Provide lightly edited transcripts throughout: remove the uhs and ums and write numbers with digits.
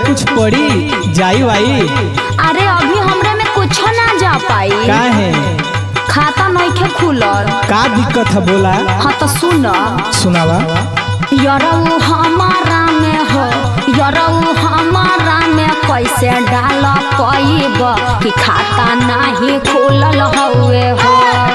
कुछ पड़ी जाई वाई? अरे अभी हमरे में कुछ ना जा पाई। काहे? खाता नइखे खुलल। का दिक्कत है बोला? हाँ तो सुन। सुनावा। यरऊ हमारा में हो, यरऊ हमारा में कैसे डाल पैब कि खाता नहीं खुलल हउए हो।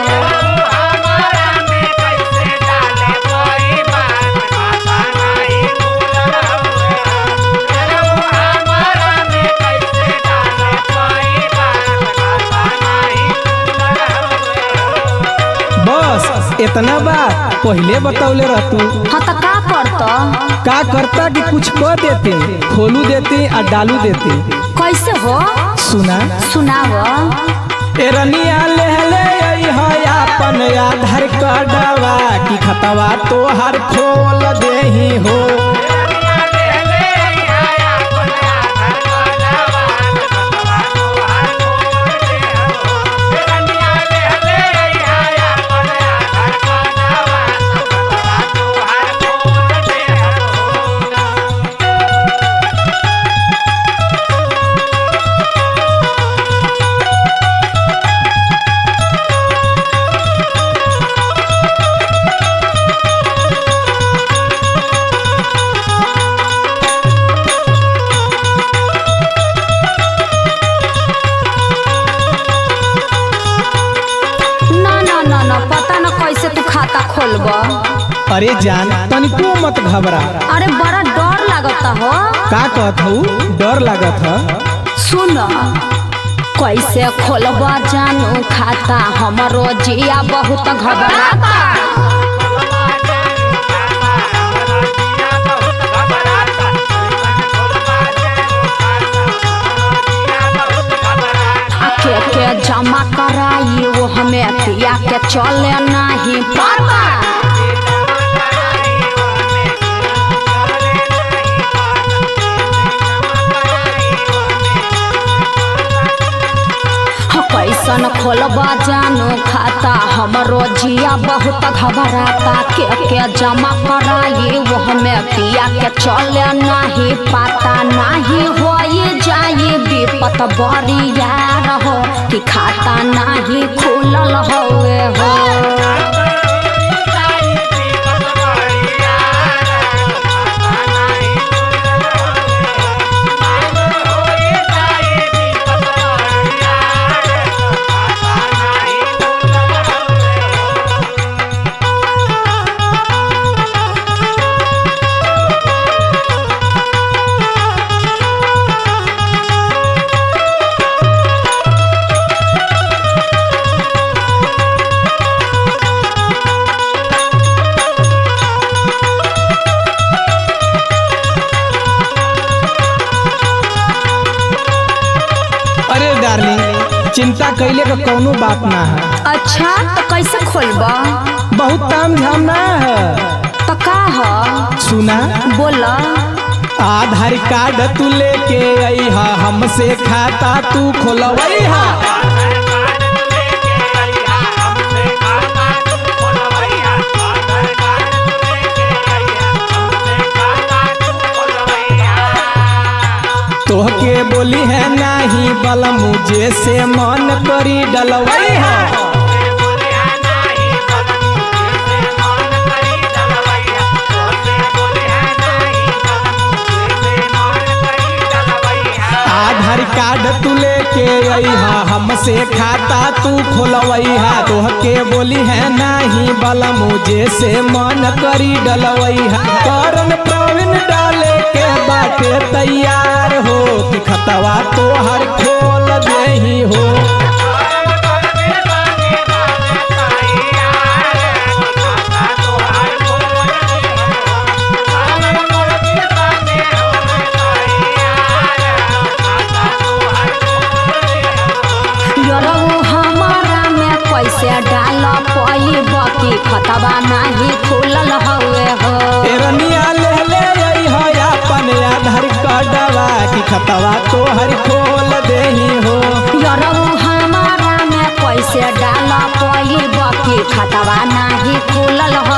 बस इतना बात पहले बतौले रहतू। हाँ तो का करता कि कुछ कर देते, खोलू देते और डालू देते। कैसे हो? सुना सुनाव। एरनिया ले अपन आधार कार्डवा की खतवा तोहर खोल देही हो। पता न कैसे तू खाता खोलब। अरे जान तनिको मत घबरा। अरे बड़ा डर लगता हो। का कहत हूँ? डर लागत है? सुन कैसे खोलब जानू खाता, हमरो जिया बहुत घबराता। के जमा कराई वो हमें पिया के चले नहीं पाता। कैसन खोलबा जानू खाता, हमरो जिया बहुत घबराता। के जमा कराई वो हमें पिया के चले नहीं पाता। नहीं हो जाए विपत बरिया रहो कि खाता नहीं खुलल हुए हो। चिंता कैले का कोनो बात ना है। अच्छा तो कैसे खोलबा? बहुत ताम झाम ना है। तो का है? सुना बोला। आधार कार्ड तू लेके आई हा, हमसे खाता तू खोलवाई हा। तोहके बोली है नहीं बल मुझे से मन करी डलवाई है। आधार कार्ड तू लेके अइहा, हमसे खाता तू खोलवैहा। तोहके बोली है नहीं बल मुझे से मन करी डलवैहा। करन प्रवीण डाले के बाटे तैयार हो कि खतवा तोहर खोल देही हो। खतवा नहीं खुलल हुए हो। एरनिया ले अपन आधार कार्डवा की खतवा तोहर खोल देही हो। यरऊ हमारा में कैसे डाल पैब की खतवा नहीं खुलल हो।